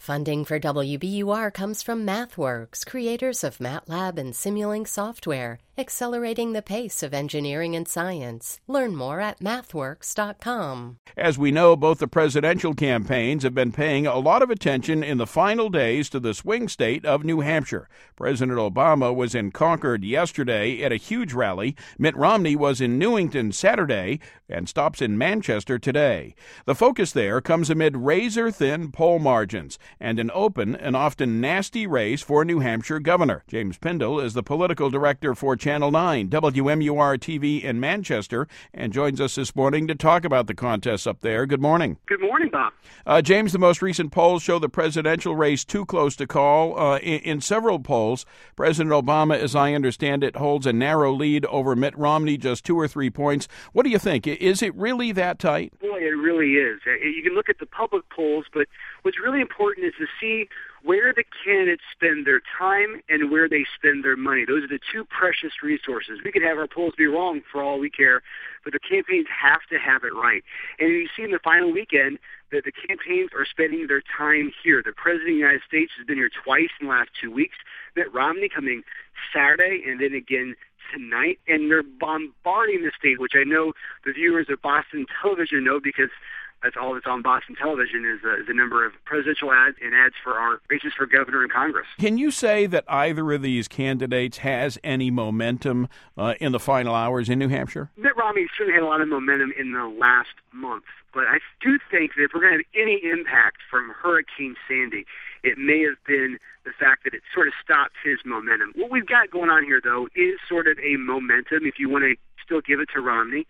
Funding for WBUR comes from MathWorks, creators of MATLAB and Simulink software, accelerating the pace of engineering and science. Learn more at mathworks.com. As we know, both the presidential campaigns have been paying a lot of attention in the final days to the swing state of New Hampshire. President Obama was in Concord yesterday at a huge rally. Mitt Romney was in Newington Saturday and stops in Manchester today. The focus there comes amid razor-thin poll margins and an open and often nasty race for New Hampshire governor. James Pindell is the political director for Channel 9, WMUR-TV in Manchester, and joins us this morning to talk about the contests up there. Good morning. Good morning, Bob. James, the most recent polls show the presidential race too close to call. In several polls, President Obama, as I understand it, holds a narrow lead over Mitt Romney, just 2 or 3 points. What do you think? Is it really that tight? Boy, it really is. You can look at the public polls, but what's really important is to see where the candidates spend their time and where they spend their money. Those are the two precious resources. We could have our polls be wrong for all we care, but the campaigns have to have it right. And you see in the final weekend that the campaigns are spending their time here. The President of the United States has been here twice in the last 2 weeks. Mitt Romney coming Saturday and then again tonight, and they're bombarding the state, which I know the viewers of Boston television know because that's all that's on Boston television is the number of presidential ads and ads for our races for governor and Congress. Can you say that either of these candidates has any momentum in the final hours in New Hampshire? Mitt Romney certainly had a lot of momentum in the last month, but I do think that if we're going to have any impact from Hurricane Sandy, it may have been the fact that it sort of stopped his momentum. What we've got going on here, though, is sort of a momentum, if you want to still give it to Romney,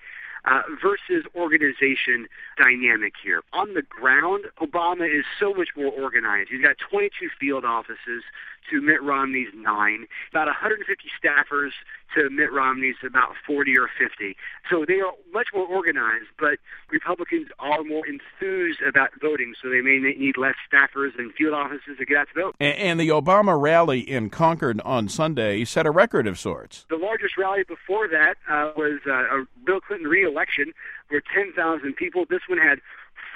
versus organization dynamic here. On the ground, Obama is so much more organized. He's got 22 field offices to Mitt Romney's 9, about 150 staffers to Mitt Romney's about 40 or 50. So they are much more organized, but Republicans are more enthused about voting, so they may need less staffers and field offices to get out to vote. And the Obama rally in Concord on Sunday set a record of sorts. The largest rally before that was a Bill Clinton re-election where 10,000 people. This one had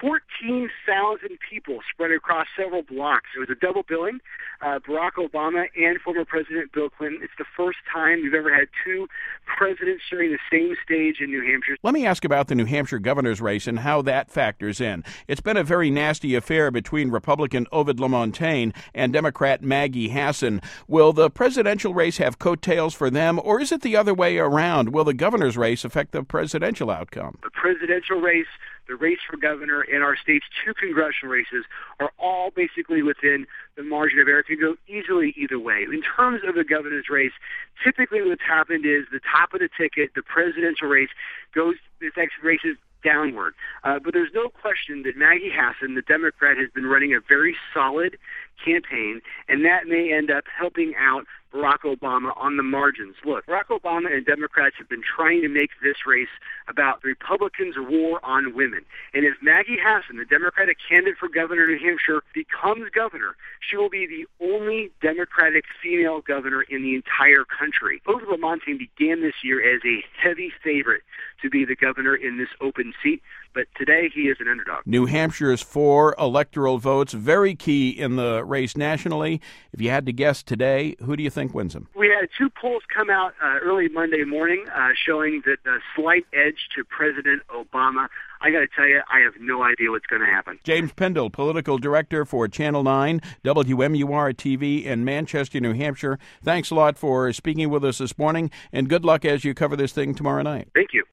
14,000 people spread across several blocks. It was a double billing, Barack Obama and former President Bill Clinton. It's the first time we've ever had 2 presidents sharing the same stage in New Hampshire. Let me ask about the New Hampshire governor's race and how that factors in. It's been a very nasty affair between Republican Ovid LaMontagne and Democrat Maggie Hassan. Will the presidential race have coattails for them, or is it the other way around? Will the governor's race affect the presidential outcome? The presidential race, the race for governor, and our state's 2 congressional races are all basically within the margin of error. It could go easily either way. In terms of the governor's race, typically what's happened is the top of the ticket, the presidential race, races downward. But there's no question that Maggie Hassan, the Democrat, has been running a very solid campaign, and that may end up helping out Barack Obama on the margins. Look, Barack Obama and Democrats have been trying to make this race about the Republicans' war on women. And if Maggie Hassan, the Democratic candidate for governor of New Hampshire, becomes governor, she will be the only Democratic female governor in the entire country. Ovid LaMontagne began this year as a heavy favorite to be the governor in this open seat, but today he is an underdog. New Hampshire's 4 electoral votes, very key in the race nationally. If you had to guess today, who do you think wins them? We had 2 polls come out early Monday morning showing that a slight edge to President Obama. I got to tell you, I have no idea what's going to happen. James Pindell, political director for Channel 9, WMUR-TV in Manchester, New Hampshire. Thanks a lot for speaking with us this morning, and good luck as you cover this thing tomorrow night. Thank you.